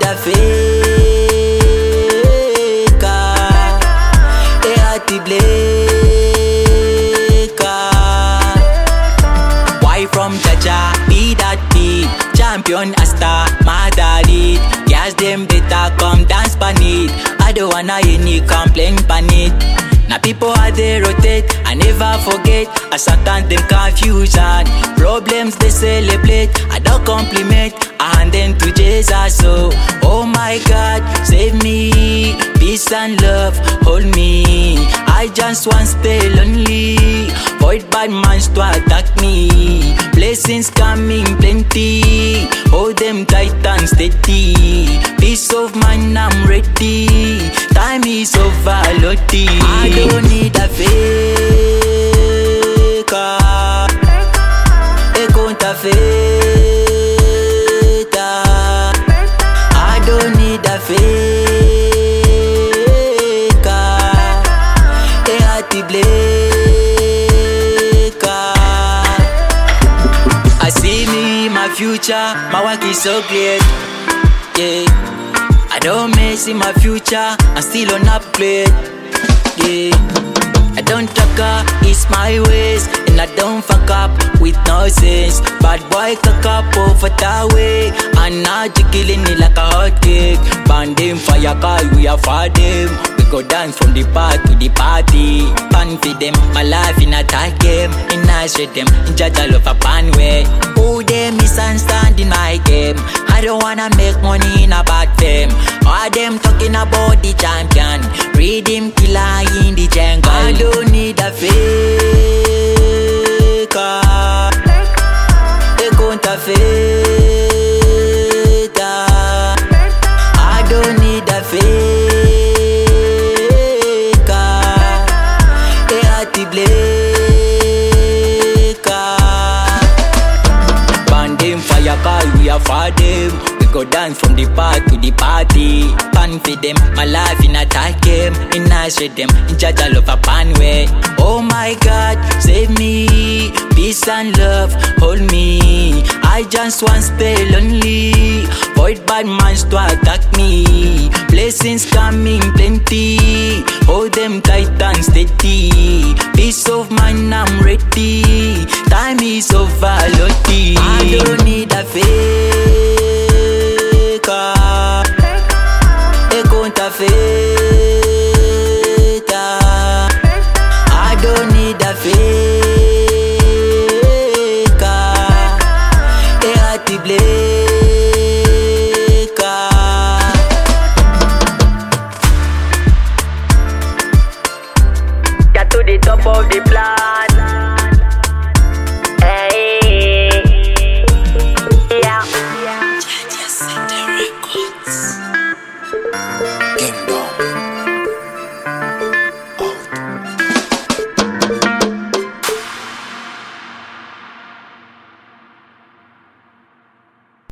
need a faker, a hearty breaker. Why from Jaja, be that beat, champion a star, Madrid. Yes, them better come dance pan it. I don't wanna any complaint pan it. Now people are they rotate, I never forget. I sometimes them confusion, problems they celebrate. I don't compliment, I hand them to Jesus. So, oh my God, save me, peace and love, hold me. I just want stay lonely, avoid bad minds to attack me. Blessings coming plenty, hold them tight and steady. Peace of mind, I'm ready. Time is over, Lottie. I don't need a faker, a counterfeiter. I don't need a faker, a hearty breaker. I see me, my future, my work is so great. Yeah, I don't mess in my future, I'm still on upgrade. Yeah, I don't talk, it's my ways, and I don't fuck up with no sense. Bad boy cock up over that way, and now you killing it like a hot cake. Band them fire call, we are for them. We go dance from the park to the party. Pan for them, my life in a tight game. And I shred them, in judge I love a pan way. Who them misunderstanding my game? I don't wanna make money in a bad fame. All them talking about the champion, rhythm killer in the jungle. I don't need a faker, a counterfeiter. I don't need a faker, a hearty breaker. Band them fire call, we are for them. We go dance from the park to the party. Pan for them, my life in a tight game. In I shred them, in judge I love a pan way. Oh my God, save me, peace and love, hold me. I just want stay lonely, avoid bad minds to attack me. Blessings coming plenty, hold them tight and steady. Peace of mind, I'm ready. Time is over, Lottie. I don't need a faker,